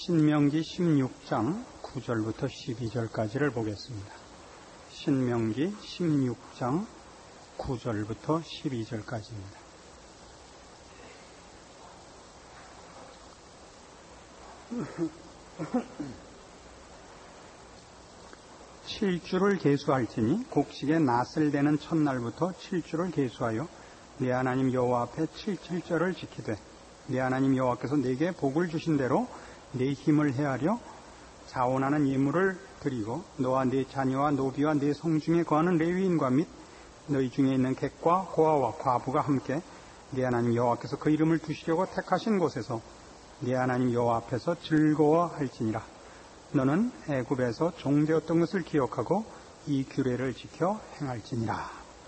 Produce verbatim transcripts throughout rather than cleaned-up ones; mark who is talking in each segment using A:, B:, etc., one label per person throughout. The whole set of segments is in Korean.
A: 신명기 십육 장 구 절부터 십이 절까지를 보겠습니다. 신명기 십육 장 구 절부터 십이 절까지입니다. 칠 주를 계수할지니 곡식의 낫을 대는 첫날부터 칠 주를 계수하여 네 하나님 여호와 앞에 칠칠절을 지키되 네 하나님 여호와께서 네게 복을 주신 대로 네 힘을 헤아려 자원하는 예물을 드리고 너와 네 자녀와 노비와 네 성중에 거하는 레위인과 및 너희 중에 있는 객과 고아와 과부가 함께 네 하나님 여호와께서 그 이름을 두시려고 택하신 곳에서 네 하나님 여호와 앞에서 즐거워할지니라. 너는 애굽에서 종되었던 것을 기억하고 이 규례를 지켜 행할지니라.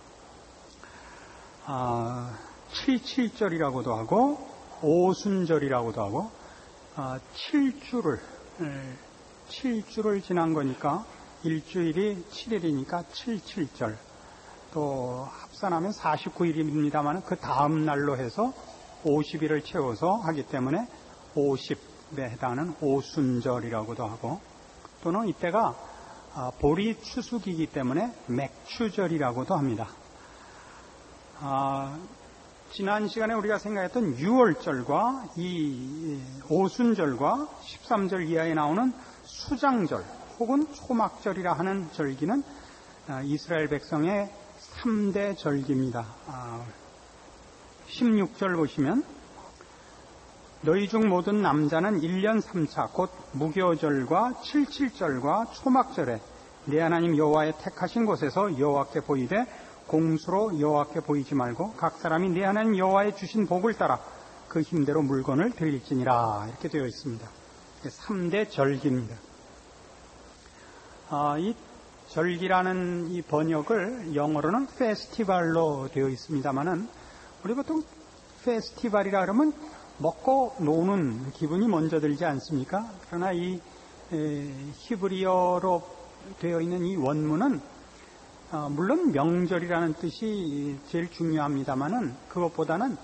A: 아, 칠칠절이라고도 하고 오순절이라고도 하고 아, 칠주를 칠주를 지난 거니까 일주일이 칠일이니까 칠칠절, 또 합산하면 사십구 일입니다만 그 다음 날로 해서 오십일을 채워서 하기 때문에 오십에 해당하는 오순절이라고도 하고, 또는 이때가 보리 추수기이기 때문에 맥추절이라고도 합니다. 아, 지난 시간에 우리가 생각했던 유월절과 이 오순절과 십삼절 이하에 나오는 수장절 혹은 초막절이라 하는 절기는 이스라엘 백성의 삼 대 절기입니다. 십육 절 보시면 너희 중 모든 남자는 일 년 삼 차 곧 무교절과 칠칠절과 초막절에 네 하나님 여호와의 택하신 곳에서 여호와께 보이되 공수로 여호와께 보이지 말고 각 사람이 네 하나님 여호와의 주신 복을 따라 그 힘대로 물건을 드릴지니라. 이렇게 되어 있습니다. 삼 대 절기입니다. 아, 이 절기라는 이 번역을 영어로는 페스티벌로 되어 있습니다만은 우리 보통 페스티벌이라 그러면 먹고 노는 기분이 먼저 들지 않습니까? 그러나 이 에, 히브리어로 되어 있는 이 원문은 어, 물론 명절이라는 뜻이 제일 중요합니다만은 그것보다는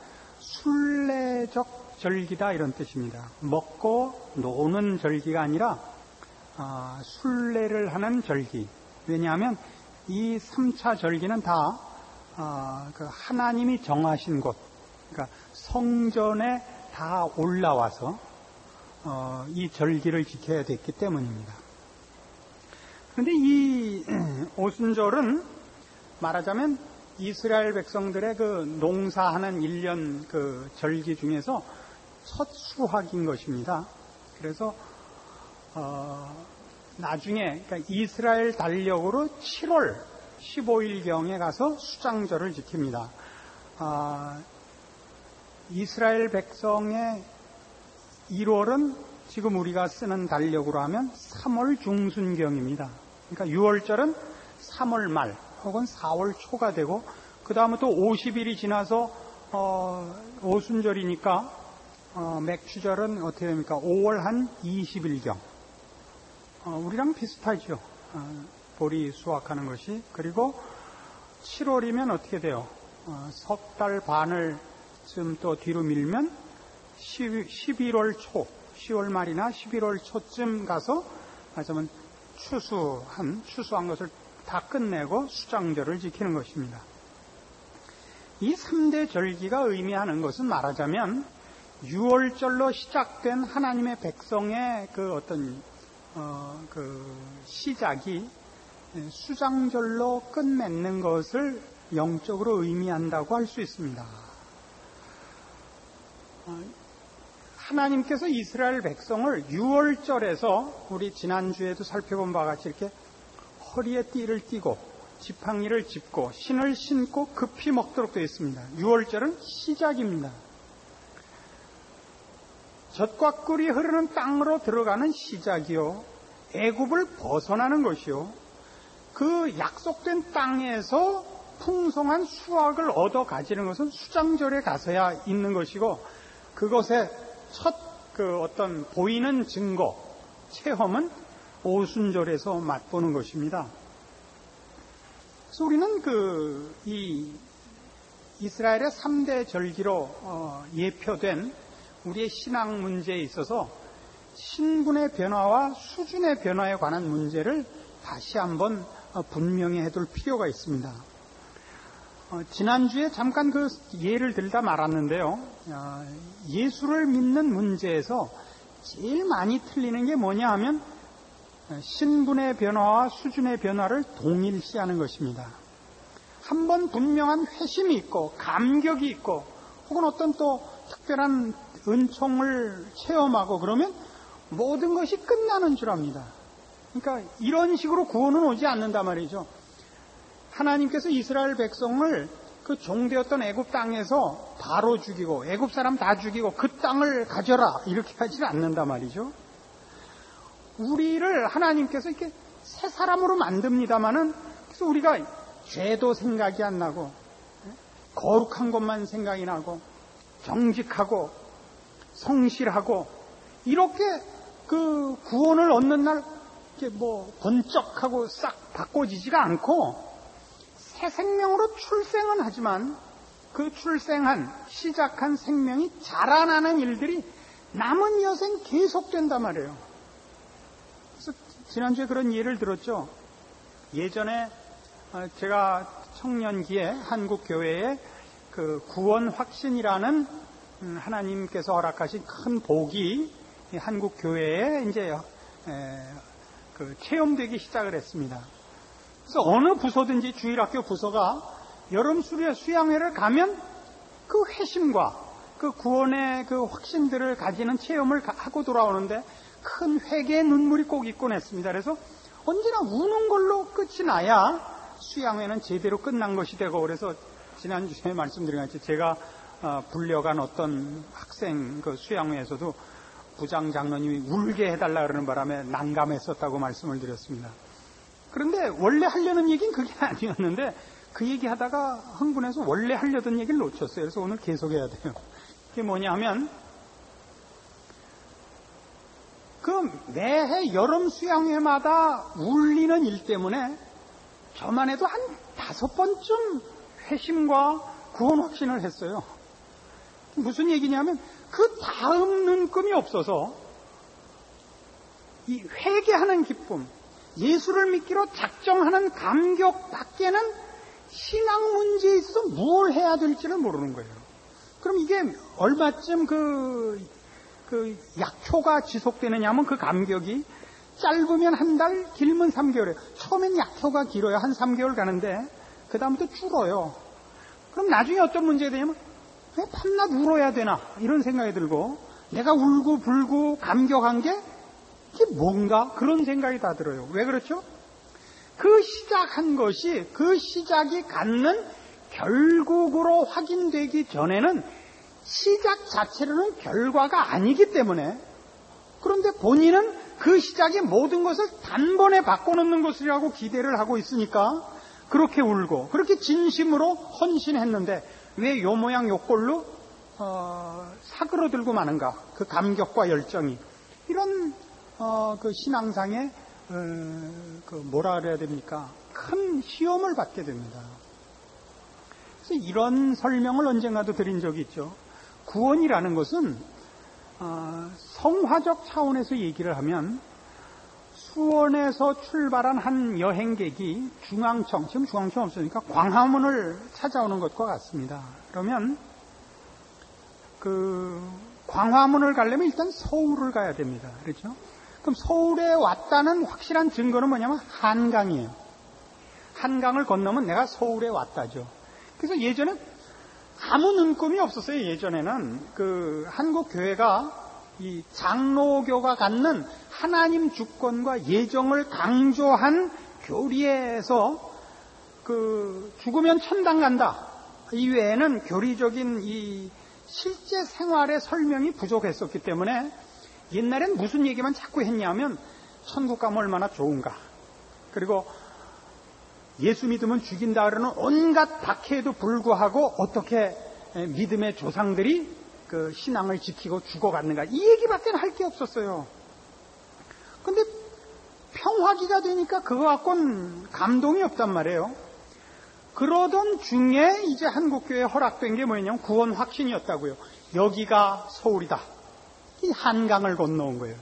A: 순례적 절기다 이런 뜻입니다. 먹고 노는 절기가 아니라 어, 순례를 하는 절기. 왜냐하면 이 삼 차 절기는 다 어, 그 하나님이 정하신 곳, 그러니까 성전에 다 올라와서 어, 이 절기를 지켜야 됐기 때문입니다. 그런데 이 오순절은 말하자면 이스라엘 백성들의 그 농사하는 일 년 그 절기 중에서 첫 수확인 것입니다. 그래서 어, 나중에 그러니까 이스라엘 달력으로 칠월 십오일경에 가서 수장절을 지킵니다. 아, 이스라엘 백성의 일월은 지금 우리가 쓰는 달력으로 하면 삼월 중순경입니다. 그러니까 유월절은 삼월 말 혹은 사월 초가 되고 그 다음부터 오십일이 지나서 어, 오순절이니까 어, 맥추절은 어떻게 됩니까? 오월 한 이십일경. 어, 우리랑 비슷하죠. 어, 보리 수확하는 것이. 그리고 칠월이면 어떻게 돼요? 어, 석 달 반을 좀 또 뒤로 밀면 십일월 초, 시월 말이나 십일월 초쯤 가서 하자면 추수한, 추수한 것을 다 끝내고 수장절을 지키는 것입니다. 이 삼 대 절기가 의미하는 것은 말하자면 유월절로 시작된 하나님의 백성의 그 어떤 어, 그 시작이 수장절로 끝맺는 것을 영적으로 의미한다고 할 수 있습니다. 하나님께서 이스라엘 백성을 유월절에서 우리 지난주에도 살펴본 바와 같이 이렇게 허리에 띠를 띠고 지팡이를 짚고 신을 신고 급히 먹도록 되어 있습니다. 유월절은 시작입니다. 젖과 꿀이 흐르는 땅으로 들어가는 시작이요, 애굽을 벗어나는 것이요, 그 약속된 땅에서 풍성한 수확을 얻어 가지는 것은 수장절에 가서야 있는 것이고, 그것의 첫 그 어떤 보이는 증거, 체험은 오순절에서 맛보는 것입니다. 그래서 우리는 그 이 이스라엘의 삼 대 절기로 어, 예표된 우리의 신앙 문제에 있어서 신분의 변화와 수준의 변화에 관한 문제를 다시 한번 분명히 해둘 필요가 있습니다. 어, 지난주에 잠깐 그 예를 들다 말았는데요. 어, 예수를 믿는 문제에서 제일 많이 틀리는 게 뭐냐 하면 신분의 변화와 수준의 변화를 동일시하는 것입니다. 한번 분명한 회심이 있고 감격이 있고 혹은 어떤 또 특별한 은총을 체험하고 그러면 모든 것이 끝나는 줄 압니다. 그러니까 이런 식으로 구원은 오지 않는단 말이죠. 하나님께서 이스라엘 백성을 그 종되었던 애굽 땅에서 바로 죽이고 애굽 사람 다 죽이고 그 땅을 가져라 이렇게 하지는 않는단 말이죠. 우리를 하나님께서 이렇게 새 사람으로 만듭니다마는 그래서 우리가 죄도 생각이 안 나고 거룩한 것만 생각이 나고 정직하고 성실하고 이렇게 그 구원을 얻는 날 이렇게 뭐 번쩍하고 싹 바꿔지지가 않고 새 생명으로 출생은 하지만 그 출생한 시작한 생명이 자라나는 일들이 남은 여생 계속된단 말이에요. 그래서 지난주에 그런 예를 들었죠. 예전에 제가 청년기에 한국 교회에 그 구원 확신이라는 하나님께서 허락하신 큰 복이 한국 교회에 이제 그 체험되기 시작을 했습니다. 그래서 어느 부서든지 주일학교 부서가 여름 수양회를 가면 그 회심과 그 구원의 그 확신들을 가지는 체험을 하고 돌아오는데 큰 회개의 눈물이 꼭 있곤 했습니다. 그래서 언제나 우는 걸로 끝이 나야 수양회는 제대로 끝난 것이 되고 그래서 지난주에 말씀드린 것처럼 제가 불려간 어떤 학생 그 수양회에서도 부장 장로님이 울게 해달라 그러는 바람에 난감했었다고 말씀을 드렸습니다. 그런데 원래 하려는 얘기는 그게 아니었는데 그 얘기하다가 흥분해서 원래 하려던 얘기를 놓쳤어요. 그래서 오늘 계속해야 돼요. 그게 뭐냐 하면 그 매해 여름 수양회마다 울리는 일 때문에 저만 해도 한 다섯 번쯤 회심과 구원 확신을 했어요. 무슨 얘기냐면 그 다음 눈금이 없어서 이 회개하는 기쁨, 예수를 믿기로 작정하는 감격 밖에는 신앙 문제에 있어서 뭘 해야 될지를 모르는 거예요. 그럼 이게 얼마쯤 그, 그 약효가 지속되느냐 하면 그 감격이 짧으면 한 달, 길면 삼 개월이에요. 처음엔 약효가 길어요. 한 삼 개월 가는데 그 다음부터 줄어요. 그럼 나중에 어떤 문제가 되냐면 왜 밤낮 울어야 되나 이런 생각이 들고 내가 울고 불고 감격한 게 이게 뭔가 그런 생각이 다 들어요. 왜 그렇죠? 그 시작한 것이 그 시작이 갖는 결국으로 확인되기 전에는 시작 자체로는 결과가 아니기 때문에 그런데 본인은 그 시작의 모든 것을 단번에 바꿔놓는 것이라고 기대를 하고 있으니까 그렇게 울고 그렇게 진심으로 헌신했는데 왜 요 모양 요 꼴로 어, 사그러들고 마는가 그 감격과 열정이 이런 어, 그 신앙상의 어, 그 뭐라 그래야 됩니까? 큰 시험을 받게 됩니다. 그래서 이런 설명을 언젠가도 드린 적이 있죠. 구원이라는 것은 어, 성화적 차원에서 얘기를 하면 수원에서 출발한 한 여행객이 중앙청, 지금 중앙청 없으니까 광화문을 찾아오는 것과 같습니다. 그러면 그 광화문을 가려면 일단 서울을 가야 됩니다. 그렇죠? 그럼 서울에 왔다는 확실한 증거는 뭐냐면 한강이에요. 한강을 건너면 내가 서울에 왔다죠. 그래서 예전에 아무 눈금이 없었어요. 예전에는 그 한국 교회가 이 장로교가 갖는 하나님 주권과 예정을 강조한 교리에서 그 죽으면 천당 간다 이외에는 교리적인 이 실제 생활의 설명이 부족했었기 때문에 옛날엔 무슨 얘기만 자꾸 했냐면 천국 가면 얼마나 좋은가 그리고 예수 믿으면 죽인다 그러는 온갖 박해에도 불구하고 어떻게 믿음의 조상들이 그 신앙을 지키고 죽어갔는가 이 얘기밖에 할 게 없었어요. 근데 평화기가 되니까 그거 갖고는 감동이 없단 말이에요. 그러던 중에 이제 한국교회에 허락된 게 뭐냐면 구원 확신이었다고요. 여기가 서울이다. 이 한강을 건너온 거예요.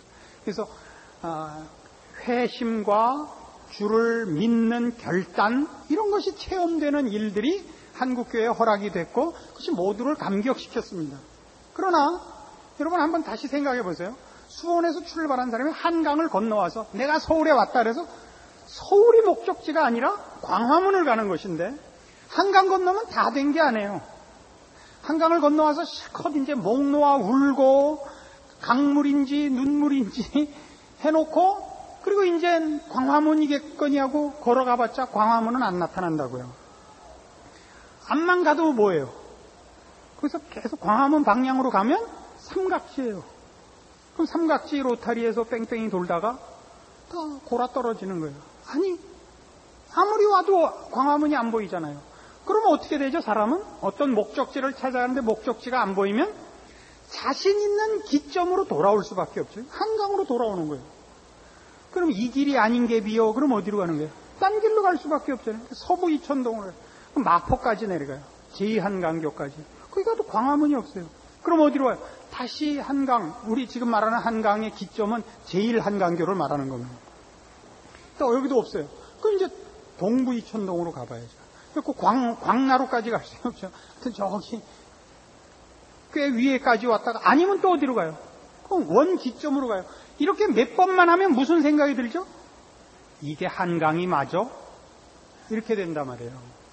A: 그래서 어, 회심과 주를 믿는 결단, 이런 것이 체험되는 일들이 한국교회에 허락이 됐고 그것이 모두를 감격시켰습니다. 그러나 여러분 한번 다시 생각해 보세요. 수원에서 출발한 사람이 한강을 건너와서 내가 서울에 왔다 그래서 서울이 목적지가 아니라 광화문을 가는 것인데, 한강 건너면 다 된 게 아니에요. 한강을 건너와서 실컷 이제 목 놓아 울고 강물인지 눈물인지 해놓고, 그리고 이제 광화문이겠거니 하고 걸어가봤자 광화문은 안 나타난다고요. 앞만 가도 뭐예요? 그래서 계속 광화문 방향으로 가면 삼각지예요. 그럼 삼각지 로타리에서 뺑뺑이 돌다가 다 골아 떨어지는 거예요. 아니, 아무리 와도 광화문이 안 보이잖아요. 그러면 어떻게 되죠? 사람은 어떤 목적지를 찾아가는데 목적지가 안 보이면 자신 있는 기점으로 돌아올 수밖에 없죠. 한강으로 돌아오는 거예요. 그럼 이 길이 아닌 게 비요. 그럼 어디로 가는 거예요? 딴 길로 갈 수밖에 없잖아요. 서부 이천동으로 가요. 마포까지 내려가요. 제이 한강교까지. 거기 가도 광화문이 없어요. 그럼 어디로 와요? 다시 한강, 우리 지금 말하는 한강의 기점은 제일 한강교를 말하는 겁니다. 또 여기도 없어요. 그럼 이제 동부 이천동으로 가봐야죠. 그 광, 광나루까지 갈 수 없죠. 저기 꽤 위에까지 왔다가 아니면 또 어디로 가요? 그럼 원 기점으로 가요. 이렇게 몇 번만 하면 무슨 생각이 들죠? 이게 한강이 맞아? 이렇게 된단 말이에요.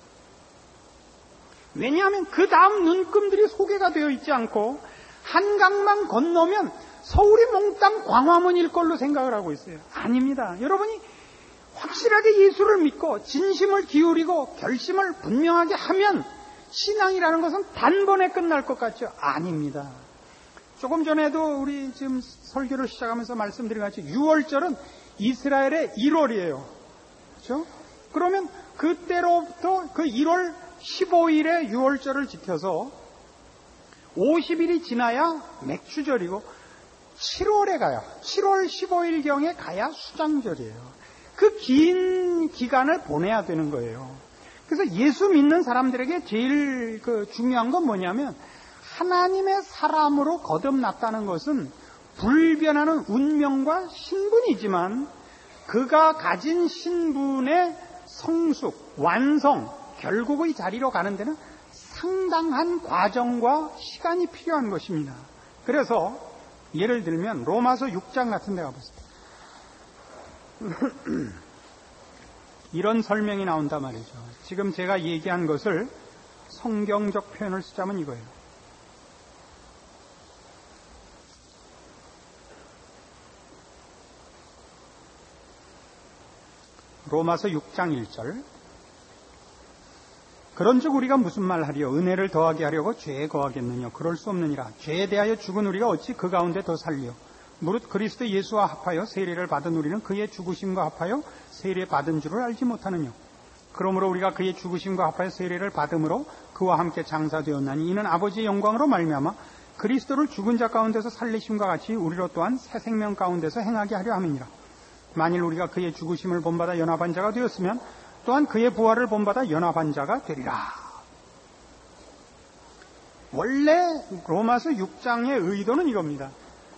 A: 왜냐하면 그 다음 눈금들이 소개가 되어 있지 않고 한강만 건너면 서울이 몽땅 광화문일 걸로 생각을 하고 있어요. 아닙니다. 여러분이 확실하게 예수를 믿고 진심을 기울이고 결심을 분명하게 하면 신앙이라는 것은 단번에 끝날 것 같죠? 아닙니다. 조금 전에도 우리 지금 설교를 시작하면서 말씀드린 것 같이 유월절은 이스라엘의 일월이에요. 그렇죠? 그러면 그때로부터 그 일월 십오일에 유월절을 지켜서 오십 일이 지나야 맥추절이고 칠월에 가야, 칠월 십오일경에 가야 수장절이에요. 그 긴 기간을 보내야 되는 거예요. 그래서 예수 믿는 사람들에게 제일 그 중요한 건 뭐냐면 하나님의 사람으로 거듭났다는 것은 불변하는 운명과 신분이지만 그가 가진 신분의 성숙, 완성, 결국의 자리로 가는 데는 상당한 과정과 시간이 필요한 것입니다. 그래서 예를 들면 로마서 육 장 같은 데 가보세요. 이런 설명이 나온단 말이죠. 지금 제가 얘기한 것을 성경적 표현을 쓰자면 이거예요. 로마서 육 장 일 절. 그런즉 우리가 무슨 말하리요? 은혜를 더하게 하려고 죄에 거하겠느냐? 그럴 수 없느니라. 죄에 대하여 죽은 우리가 어찌 그 가운데 더 살리요? 무릇 그리스도 예수와 합하여 세례를 받은 우리는 그의 죽으심과 합하여 세례 받은 줄을 알지 못하느냐? 그러므로 우리가 그의 죽으심과 합하여 세례를 받음으로 그와 함께 장사되었나니 이는 아버지의 영광으로 말미암아 그리스도를 죽은 자 가운데서 살리심과 같이 우리로 또한 새 생명 가운데서 행하게 하려 함이니라. 만일 우리가 그의 죽으심을 본받아 연합한 자가 되었으면 또한 그의 부활을 본받아 연합한 자가 되리라. 원래 로마서 육 장의 의도는 이겁니다.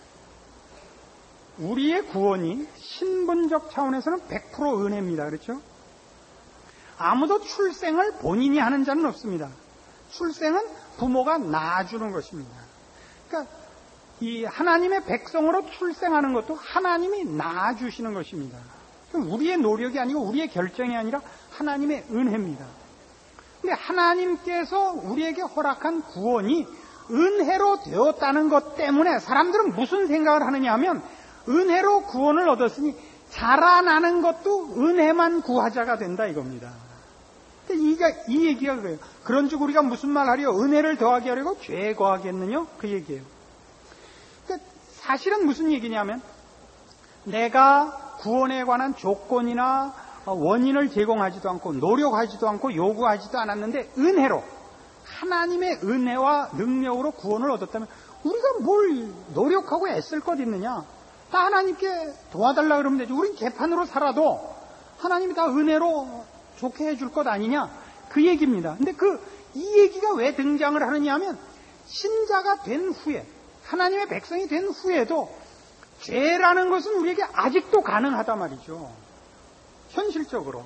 A: 우리의 구원이 신분적 차원에서는 백 퍼센트 은혜입니다. 그렇죠? 아무도 출생을 본인이 하는 자는 없습니다. 출생은 부모가 낳아주는 것입니다. 그러니까 이 하나님의 백성으로 출생하는 것도 하나님이 낳아주시는 것입니다. 우리의 노력이 아니고 우리의 결정이 아니라 하나님의 은혜입니다. 근데 하나님께서 우리에게 허락한 구원이 은혜로 되었다는 것 때문에 사람들은 무슨 생각을 하느냐 하면 은혜로 구원을 얻었으니 자라나는 것도 은혜만 구하자가 된다 이겁니다. 이, 이 얘기가 그래요. 그런즉 우리가 무슨 말 하려? 은혜를 더하게 하려고 죄에 거하겠느냐? 그 얘기예요. 그러니까 사실은 무슨 얘기냐면 내가 구원에 관한 조건이나 원인을 제공하지도 않고 노력하지도 않고 요구하지도 않았는데 은혜로 하나님의 은혜와 능력으로 구원을 얻었다면 우리가 뭘 노력하고 애쓸 것 있느냐? 다 하나님께 도와달라 그러면 되죠. 우린 개판으로 살아도 하나님이 다 은혜로 좋게 해줄 것 아니냐? 그 얘기입니다. 근데 그, 이 얘기가 왜 등장을 하느냐 하면 신자가 된 후에, 하나님의 백성이 된 후에도 죄라는 것은 우리에게 아직도 가능하단 말이죠. 현실적으로.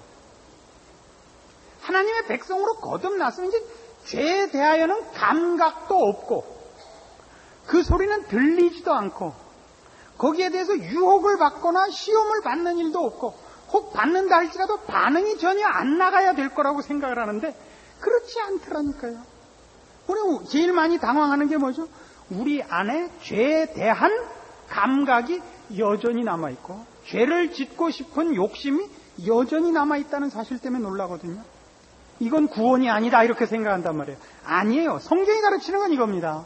A: 하나님의 백성으로 거듭났으면 이제 죄에 대하여는 감각도 없고 그 소리는 들리지도 않고 거기에 대해서 유혹을 받거나 시험을 받는 일도 없고 혹 받는다 할지라도 반응이 전혀 안 나가야 될 거라고 생각을 하는데 그렇지 않더라니까요. 우리 제일 많이 당황하는 게 뭐죠? 우리 안에 죄에 대한 감각이 여전히 남아있고 죄를 짓고 싶은 욕심이 여전히 남아있다는 사실 때문에 놀라거든요. 이건 구원이 아니다 이렇게 생각한단 말이에요. 아니에요. 성경이 가르치는 건 이겁니다.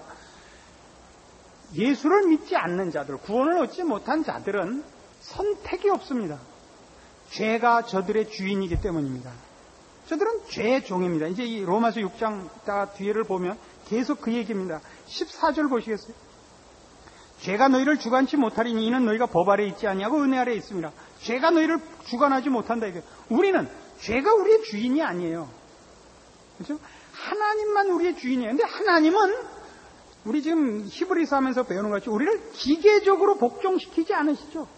A: 예수를 믿지 않는 자들, 구원을 얻지 못한 자들은 선택이 없습니다. 죄가 저들의 주인이기 때문입니다. 저들은 죄의 종입니다. 이제 이 로마서 육 장 뒤를 보면 계속 그 얘기입니다. 십사 절 보시겠어요? 죄가 너희를 주관치 못하리니 이는 너희가 법 아래 있지 아니하고 은혜 아래 있습니다. 죄가 너희를 주관하지 못한다 이게. 우리는 죄가 우리의 주인이 아니에요. 그렇죠? 하나님만 우리의 주인이에요. 근데 하나님은 우리 지금 히브리서 하면서 배우는 것 같이 우리를 기계적으로 복종시키지 않으시죠.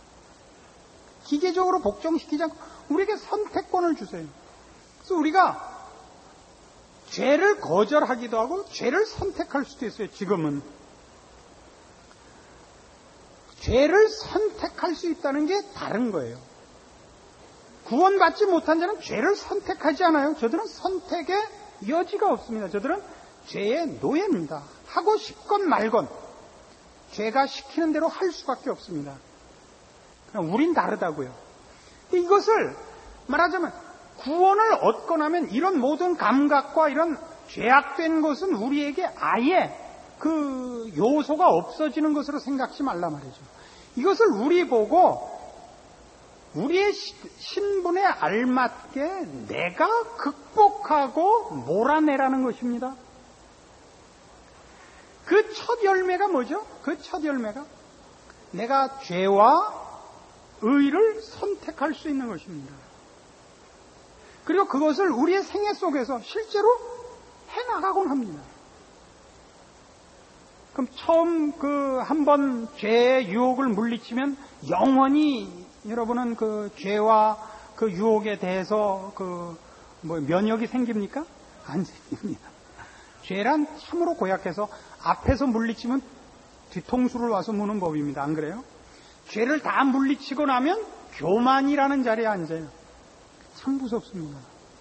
A: 기계적으로 복종시키지 않고 우리에게 선택권을 주세요. 그래서 우리가 죄를 거절하기도 하고 죄를 선택할 수도 있어요. 지금은 죄를 선택할 수 있다는 게 다른 거예요. 구원받지 못한 자는 죄를 선택하지 않아요. 저들은 선택의 여지가 없습니다. 저들은 죄의 노예입니다. 하고 싶건 말건 죄가 시키는 대로 할 수밖에 없습니다. 우린 다르다고요. 이것을 말하자면 구원을 얻고 나면 이런 모든 감각과 이런 죄악된 것은 우리에게 아예 그 요소가 없어지는 것으로 생각지 말라 말이죠. 이것을 우리 보고 우리의 신분에 알맞게 내가 극복하고 몰아내라는 것입니다. 그 첫 열매가 뭐죠? 그 첫 열매가 내가 죄와 의를 선택할 수 있는 것입니다. 그리고 그것을 우리의 생애 속에서 실제로 해나가곤 합니다. 그럼 처음 그 한 번 죄의 유혹을 물리치면 영원히 여러분은 그 죄와 그 유혹에 대해서 그 뭐 면역이 생깁니까? 안 생깁니다. 죄란 참으로 고약해서 앞에서 물리치면 뒤통수를 와서 무는 법입니다. 안 그래요? 죄를 다 물리치고 나면 교만이라는 자리에 앉아요. 참 무섭습니다.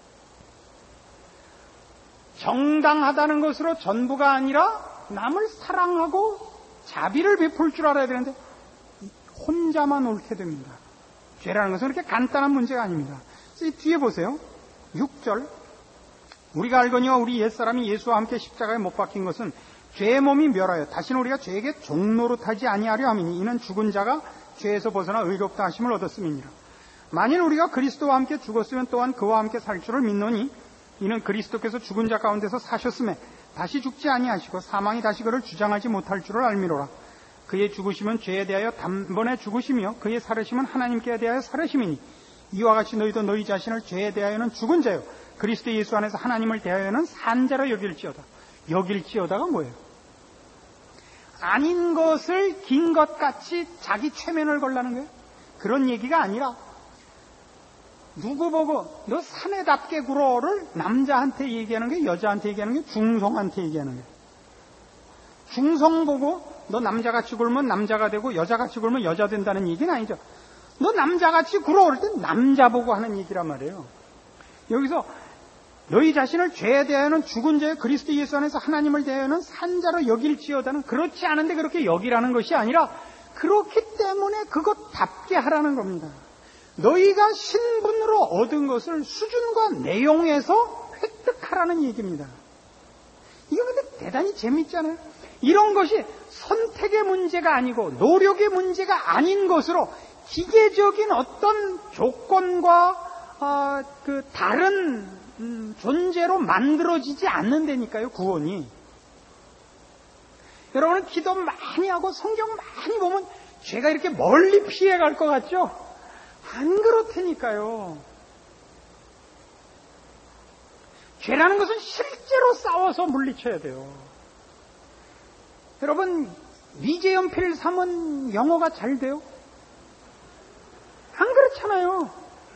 A: 정당하다는 것으로 전부가 아니라 남을 사랑하고 자비를 베풀 줄 알아야 되는데 혼자만 옳게 됩니다. 죄라는 것은 그렇게 간단한 문제가 아닙니다. 이 뒤에 보세요. 육 절 우리가 알거니와 우리 옛사람이 예수와 함께 십자가에 못 박힌 것은 죄의 몸이 멸하여 다시는 우리가 죄에게 종노릇하지 아니하려 함이니 이는 죽은 자가 죄에서 벗어나 의롭다 하심을 얻었음이니라. 만일 우리가 그리스도와 함께 죽었으면 또한 그와 함께 살 줄을 믿노니 이는 그리스도께서 죽은 자 가운데서 사셨음에 다시 죽지 아니하시고 사망이 다시 그를 주장하지 못할 줄을 알미로라. 그의 죽으심은 죄에 대하여 단번에 죽으시며 그의 살으심은 하나님께 대하여 살으심이니 이와 같이 너희도 너희 자신을 죄에 대하여는 죽은 자요 그리스도 예수 안에서 하나님을 대하여는 산 자로 여길지어다. 여길지어다가 뭐예요? 아닌 것을 긴 것 같이 자기 최면을 걸라는 거예요. 그런 얘기가 아니라 누구 보고 너 사내답게 굴어를 남자한테 얘기하는 게 여자한테 얘기하는 게 중성한테 얘기하는 거예요. 중성 보고 너 남자같이 굴면 남자가 되고 여자같이 굴면 여자 된다는 얘기는 아니죠. 너 남자같이 굴어올 땐 남자 보고 하는 얘기란 말이에요. 여기서 너희 자신을 죄에 대하여는 죽은 자여 그리스도 예수 안에서 하나님을 대하여는 산자로 여길지어다는 그렇지 않은데 그렇게 여기라는 것이 아니라 그렇기 때문에 그것답게 하라는 겁니다. 너희가 신분으로 얻은 것을 수준과 내용에서 획득하라는 얘기입니다. 이거 근데 대단히 재밌잖아요. 이런 것이 선택의 문제가 아니고 노력의 문제가 아닌 것으로 기계적인 어떤 조건과 어, 그 다른 음, 존재로 만들어지지 않는다니까요. 구원이. 여러분은 기도 많이 하고 성경 많이 보면 죄가 이렇게 멀리 피해갈 것 같죠? 안 그렇다니까요. 죄라는 것은 실제로 싸워서 물리쳐야 돼요. 여러분 미제연필 사면 영어가 잘 돼요? 안 그렇잖아요.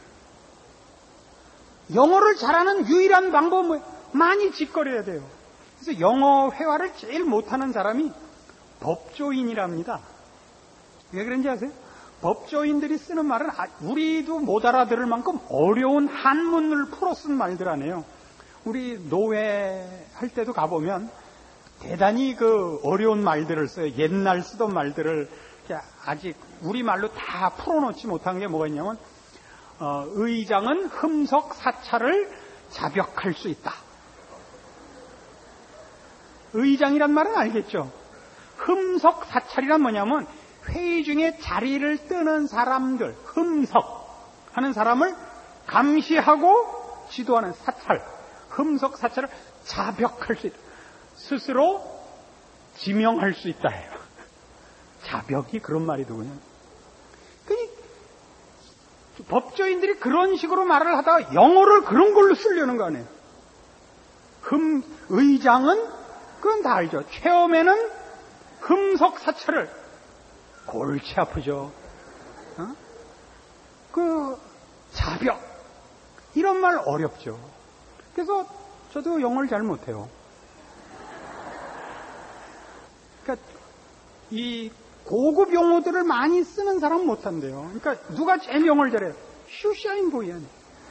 A: 영어를 잘하는 유일한 방법은 뭐예요? 많이 짓거려야 돼요. 그래서 영어 회화를 제일 못하는 사람이 법조인이랍니다. 왜 그런지 아세요? 법조인들이 쓰는 말은 우리도 못 알아들을 만큼 어려운 한문을 풀어 쓴 말들 아니에요. 우리 노회 할 때도 가보면 대단히 그 어려운 말들을 써요. 옛날 쓰던 말들을 아직 우리말로 다 풀어놓지 못한 게 뭐가 있냐면 어, 의장은 흠석 사찰을 자벽할 수 있다. 의장이란 말은 알겠죠? 흠석 사찰이란 뭐냐면 회의 중에 자리를 뜨는 사람들, 흠석 하는 사람을 감시하고 지도하는 사찰, 흠석 사찰을 자벽할 수 있다. 스스로 지명할 수 있다 해요. 자벽이 그런 말이더군요. 그니 법조인들이 그런 식으로 말을 하다가 영어를 그런 걸로 쓰려는 거 아니에요. 흠, 의장은 그건 다 알죠. 처음에는 흠석 사찰을 골치 아프죠. 어? 그 자벽 이런 말 어렵죠. 그래서 저도 영어를 잘 못해요. 그러니까 이 고급 용어들을 많이 쓰는 사람은 못한대요. 그러니까 누가 제일 영어를 잘해요? 슈샤인 보이안.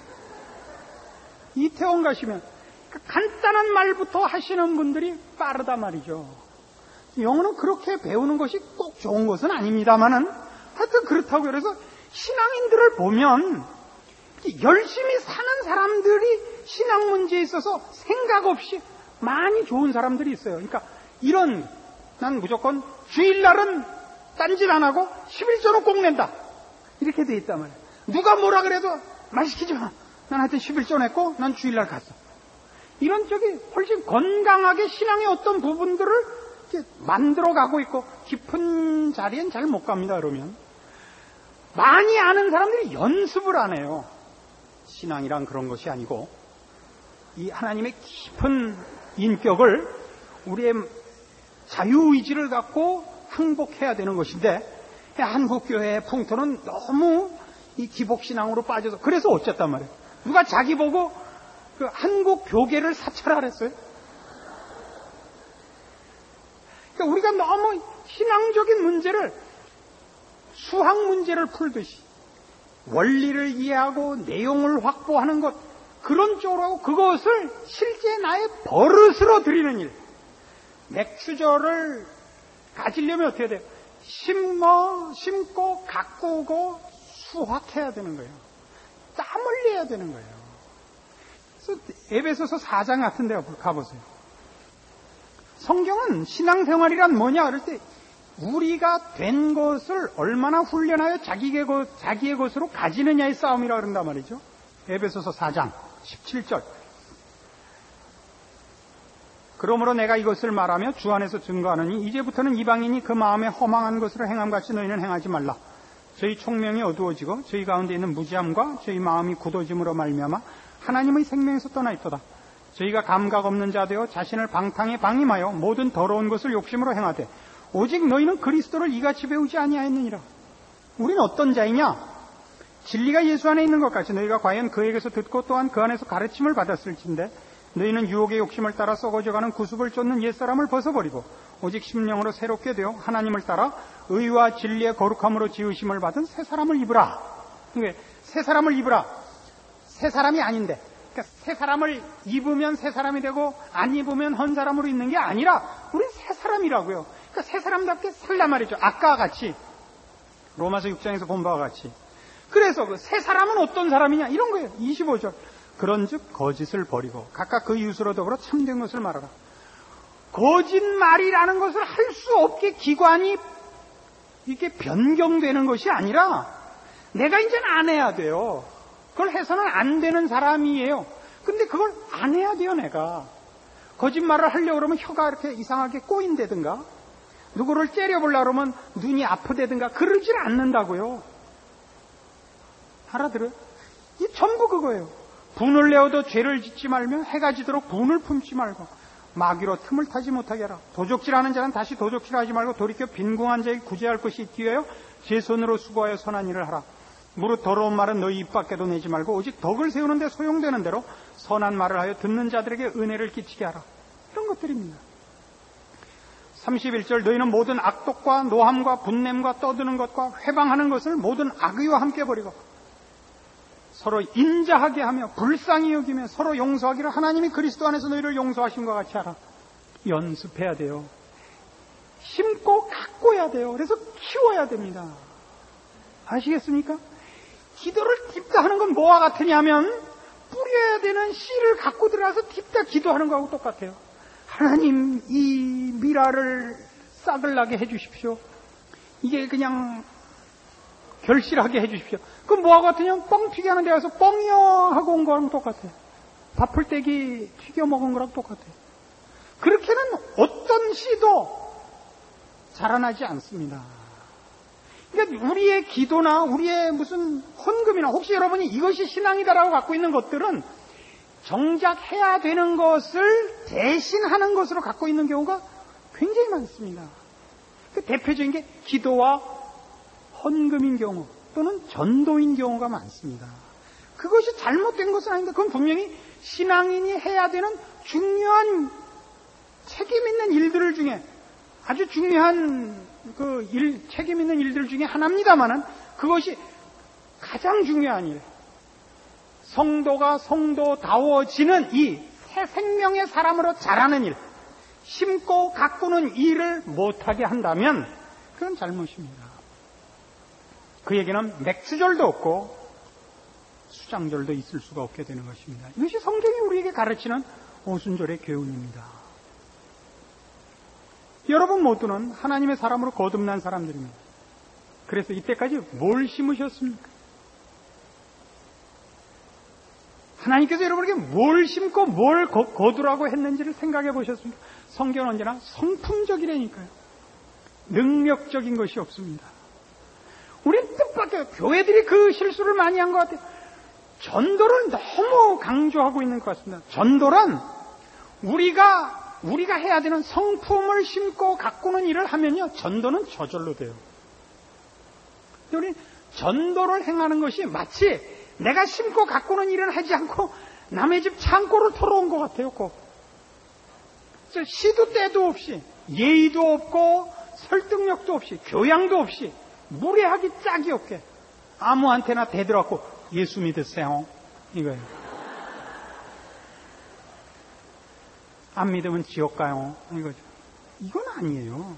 A: 이태원 가시면 그러니까 간단한 말부터 하시는 분들이 빠르다 말이죠. 영어는 그렇게 배우는 것이 꼭 좋은 것은 아닙니다만은 하여튼 그렇다고 그래서 신앙인들을 보면 열심히 사는 사람들이 신앙 문제에 있어서 생각 없이 많이 좋은 사람들이 있어요. 그러니까 이런 난 무조건 주일날은 딴짓 안 하고 십일조는 꼭 낸다. 이렇게 돼 있단 말이에요. 누가 뭐라 그래도 말 시키지 마. 난 하여튼 십일조 냈고 난 주일날 갔어. 이런 쪽이 훨씬 건강하게 신앙의 어떤 부분들을 이렇게 만들어가고 있고 깊은 자리엔 잘 못 갑니다. 그러면 많이 아는 사람들이 연습을 안 해요. 신앙이란 그런 것이 아니고 이 하나님의 깊은 인격을 우리의 자유의지를 갖고 항복해야 되는 것인데 한국교회의 풍토는 너무 이 기복신앙으로 빠져서 그래서 어쨌단 말이에요. 누가 자기 보고 그 한국교계를 사찰하랬어요. 그러니까 우리가 너무 신앙적인 문제를 수학 문제를 풀듯이 원리를 이해하고 내용을 확보하는 것 그런 쪽으로 하고 그것을 실제 나의 버릇으로 드리는 일. 맥주저를 가지려면 어떻게 돼요? 심어, 심고, 가꾸고, 수확해야 되는 거예요. 땀 흘려야 되는 거예요. 그래서 에베소서 사 장 같은 데 가보세요. 성경은 신앙생활이란 뭐냐 그럴 때 우리가 된 것을 얼마나 훈련하여 자기의, 것, 자기의 것으로 가지느냐의 싸움이라 그런단 말이죠. 에베소서 사 장 십칠 절. 그러므로 내가 이것을 말하며 주 안에서 증거하느니 이제부터는 이방인이 그 마음에 허망한 것으로 행함같이 너희는 행하지 말라. 저희 총명이 어두워지고 저희 가운데 있는 무지함과 저희 마음이 굳어짐으로 말미암아 하나님의 생명에서 떠나 있도다. 저희가 감각 없는 자 되어 자신을 방탕에 방임하여 모든 더러운 것을 욕심으로 행하되 오직 너희는 그리스도를 이같이 배우지 아니하였느니라. 우리는 어떤 자이냐? 진리가 예수 안에 있는 것 같이 너희가 과연 그에게서 듣고 또한 그 안에서 가르침을 받았을진데 너희는 유혹의 욕심을 따라 썩어져가는 구습을 쫓는 옛사람을 벗어버리고 오직 심령으로 새롭게 되어 하나님을 따라 의와 진리의 거룩함으로 지으심을 받은 새 사람을 입으라. 그러니까 새 사람을 입으라. 새 사람이 아닌데 그러니까 새 사람을 입으면 새 사람이 되고 안 입으면 헌 사람으로 있는 게 아니라 우린 새 사람이라고요. 그러니까 새 사람답게 살란 말이죠. 아까와 같이 로마서 육 장에서 본 바와 같이. 그래서 그 새 사람은 어떤 사람이냐 이런 거예요. 이십오 절. 그런즉 거짓을 버리고 각각 그 이웃으로 더불어 참된 것을 말하라. 거짓말이라는 것을 할 수 없게 기관이 이렇게 변경되는 것이 아니라 내가 이제는 안 해야 돼요. 그걸 해서는 안 되는 사람이에요. 근데 그걸 안 해야 돼요. 내가 거짓말을 하려고 그러면 혀가 이렇게 이상하게 꼬인다든가 누구를 째려보려고 그러면 눈이 아프다든가 그러질 않는다고요. 알아들어요? 이게 전부 그거예요. 분을 내어도 죄를 짓지 말며 해가 지도록 분을 품지 말고 마귀로 틈을 타지 못하게 하라. 도적질하는 자는 다시 도적질하지 말고 돌이켜 빈궁한 자에게 구제할 것이 있기 위하여 제 손으로 수고하여 선한 일을 하라. 무릇 더러운 말은 너희 입 밖에도 내지 말고 오직 덕을 세우는 데 소용되는 대로 선한 말을 하여 듣는 자들에게 은혜를 끼치게 하라. 이런 것들입니다. 삼십일 절 너희는 모든 악독과 노함과 분냄과 떠드는 것과 회방하는 것을 모든 악의와 함께 버리고 서로 인자하게 하며 불쌍히 여기며 서로 용서하기를 하나님이 그리스도 안에서 너희를 용서하신 것 같이 하라. 연습해야 돼요. 심고 가꿔야 돼요. 그래서 키워야 됩니다. 아시겠습니까? 기도를 딥다 하는 건 뭐와 같으냐면 뿌려야 되는 씨를 갖고 들어가서 딥다 기도하는 거하고 똑같아요. 하나님 이 미라를 싹을 나게 해주십시오. 이게 그냥 결실하게 해주십시오. 그럼 뭐하고 같으냐면 뻥 튀게 하는 데 가서 뻥이요 하고 온 거랑 똑같아요. 밥풀떼기 튀겨 먹은 거랑 똑같아요. 그렇게는 어떤 씨도 자라나지 않습니다. 그러니까 우리의 기도나 우리의 무슨 헌금이나 혹시 여러분이 이것이 신앙이다라고 갖고 있는 것들은 정작 해야 되는 것을 대신하는 것으로 갖고 있는 경우가 굉장히 많습니다. 그 대표적인 게 기도와 헌금인 경우 또는 전도인 경우가 많습니다. 그것이 잘못된 것은 아닌데 그건 분명히 신앙인이 해야 되는 중요한 책임 있는 일들 중에 아주 중요한 그 일, 책임 있는 일들 중에 하나입니다만은 그것이 가장 중요한 일. 성도가 성도다워지는 이 새 생명의 사람으로 자라는 일, 심고 가꾸는 일을 못하게 한다면 그건 잘못입니다. 그 얘기는 맥수절도 없고 수장절도 있을 수가 없게 되는 것입니다. 이것이 성경이 우리에게 가르치는 오순절의 교훈입니다. 여러분 모두는 하나님의 사람으로 거듭난 사람들입니다. 그래서 이때까지 뭘 심으셨습니까? 하나님께서 여러분에게 뭘 심고 뭘 거두라고 했는지를 생각해 보셨습니까? 성경은 언제나 성품적이라니까요. 능력적인 것이 없습니다. 우리는 뜻밖의 교회들이 그 실수를 많이 한 것 같아요. 전도를 너무 강조하고 있는 것 같습니다. 전도란 우리가 우리가 해야 되는 성품을 심고 가꾸는 일을 하면요, 전도는 저절로 돼요. 우리 전도를 행하는 것이 마치 내가 심고 가꾸는 일을 하지 않고 남의 집 창고를 털어온 것 같아요. 꼭 시도 때도 없이 예의도 없고 설득력도 없이 교양도 없이 무례하기 짝이 없게 아무한테나 대들어갖고 예수 믿으세요 이거예요. 안 믿으면 지옥 가요 이거죠. 이건 아니에요.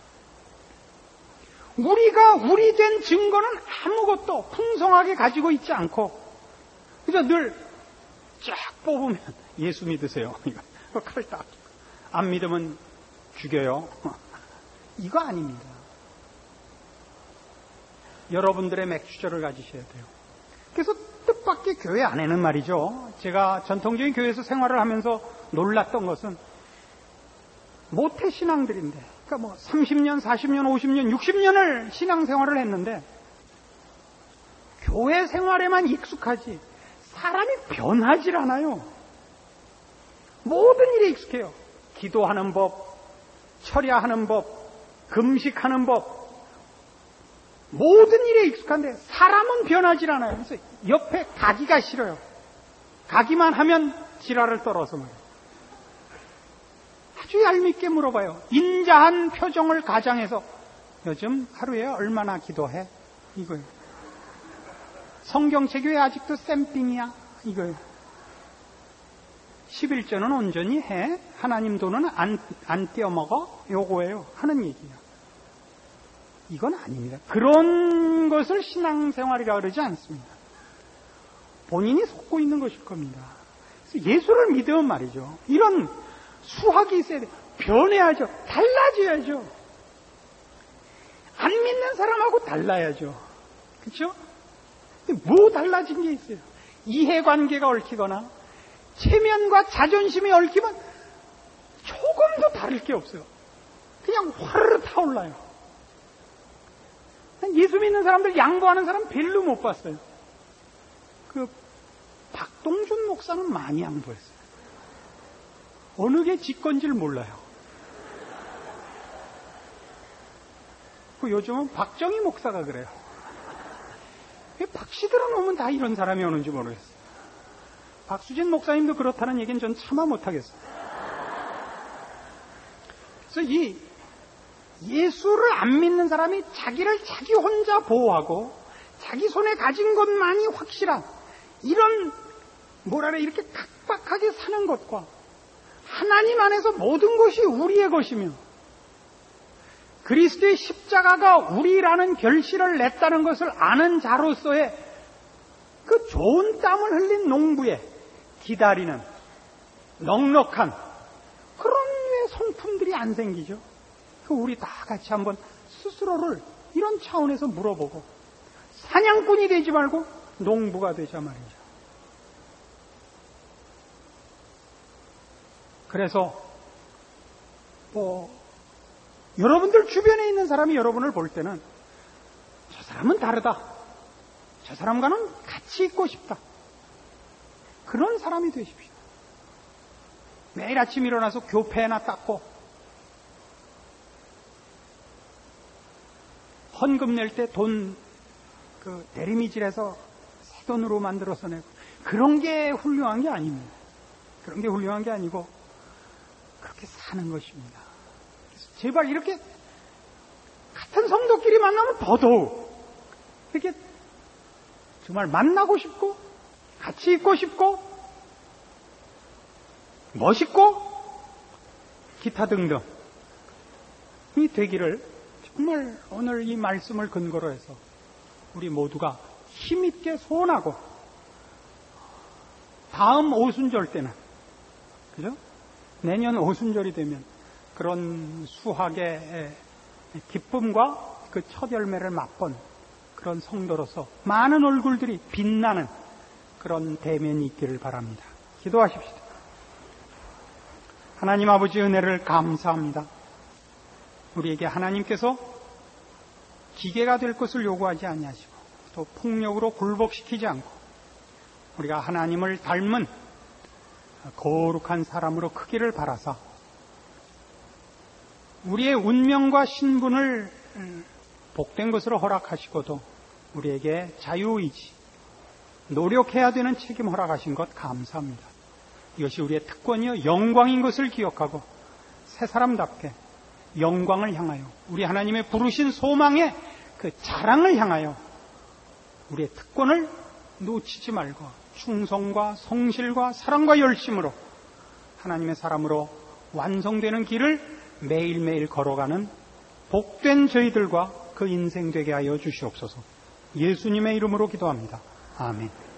A: 우리가 우리 된 증거는 아무것도 풍성하게 가지고 있지 않고 그래서 늘 쫙 뽑으면 예수 믿으세요 이거 칼을 딱 안 믿으면 죽여요 이거 아닙니다. 여러분들의 맥주절을 가지셔야 돼요. 그래서 뜻밖의 교회 안에는 말이죠, 제가 전통적인 교회에서 생활을 하면서 놀랐던 것은 모태 신앙들인데, 그러니까 뭐 삼십 년, 사십 년, 오십 년, 육십 년을 신앙생활을 했는데 교회 생활에만 익숙하지 사람이 변하질 않아요. 모든 일에 익숙해요. 기도하는 법, 철야하는 법, 금식하는 법, 모든 일에 익숙한데 사람은 변하질 않아요. 그래서 옆에 가기가 싫어요. 가기만 하면 지랄을 떨어서 말이에요. 아주 얄밉게 물어봐요. 인자한 표정을 가장해서 요즘 하루에 얼마나 기도해? 이거예요. 성경책 왜 아직도 쌤빙이야? 이거예요. 십일조는 온전히 해. 하나님 돈은 안, 안 떼어먹어. 요거예요. 하는 얘기예요. 이건 아닙니다. 그런 것을 신앙생활이라고 그러지 않습니다. 본인이 속고 있는 것일 겁니다. 그래서 예수를 믿으면 말이죠, 이런 수학이 있어야 돼요. 변해야죠. 달라져야죠. 안 믿는 사람하고 달라야죠. 그렇죠? 뭐 달라진 게 있어요? 이해관계가 얽히거나 체면과 자존심이 얽히면 조금도 다를 게 없어요. 그냥 화르르 타올라요. 예수 믿는 사람들 양보하는 사람 별로 못 봤어요. 그 박동준 목사는 많이 양보했어요. 어느 게 지 건지를 몰라요. 그 요즘은 박정희 목사가 그래요. 박씨들은 오면 다 이런 사람이 오는지 모르겠어요. 박수진 목사님도 그렇다는 얘기는 전 차마 못하겠어요. 그래서 이 예수를 안 믿는 사람이 자기를 자기 혼자 보호하고 자기 손에 가진 것만이 확실한 이런 뭐라 그래 이렇게 각박하게 사는 것과 하나님 안에서 모든 것이 우리의 것이며 그리스도의 십자가가 우리라는 결실을 냈다는 것을 아는 자로서의 그 좋은 땀을 흘린 농부에 기다리는 넉넉한 그런 류의 성품들이 안 생기죠. 우리 다 같이 한번 스스로를 이런 차원에서 물어보고 사냥꾼이 되지 말고 농부가 되자 말이죠. 그래서 뭐 여러분들 주변에 있는 사람이 여러분을 볼 때는 저 사람은 다르다. 저 사람과는 같이 있고 싶다. 그런 사람이 되십시오. 매일 아침 일어나서 교패나 닦고 헌금 낼 때 돈 그 대리미질해서 새 돈으로 만들어서 내고 그런 게 훌륭한 게 아닙니다. 그런 게 훌륭한 게 아니고 그렇게 사는 것입니다. 그래서 제발 이렇게 같은 성도끼리 만나면 더더욱 이렇게 정말 만나고 싶고 같이 있고 싶고 멋있고 기타 등등이 되기를 정말 오늘 이 말씀을 근거로 해서 우리 모두가 힘있게 소원하고 다음 오순절 때는 그죠? 내년 오순절이 되면 그런 수학의 기쁨과 그 첫 열매를 맛본 그런 성도로서 많은 얼굴들이 빛나는 그런 대면이 있기를 바랍니다. 기도하십시다. 하나님 아버지 은혜를 감사합니다. 우리에게 하나님께서 기계가 될 것을 요구하지 아니하시고 또 폭력으로 굴복시키지 않고 우리가 하나님을 닮은 거룩한 사람으로 크기를 바라사 우리의 운명과 신분을 복된 것으로 허락하시고도 우리에게 자유의지, 노력해야 되는 책임 허락하신 것 감사합니다. 이것이 우리의 특권이요 영광인 것을 기억하고 새 사람답게 영광을 향하여 우리 하나님의 부르신 소망의 그 자랑을 향하여 우리의 특권을 놓치지 말고 충성과 성실과 사랑과 열심으로 하나님의 사람으로 완성되는 길을 매일매일 걸어가는 복된 저희들과 그 인생 되게 하여 주시옵소서. 예수님의 이름으로 기도합니다. 아멘.